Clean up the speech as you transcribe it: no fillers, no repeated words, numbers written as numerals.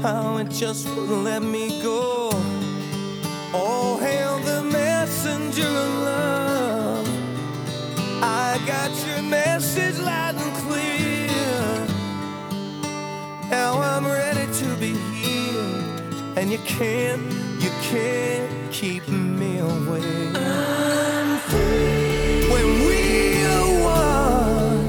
how it just wouldn't let me go. Oh, hail the messenger of love. I got your message loud and clear. Now I'm ready to be healed, and you can't keep me away.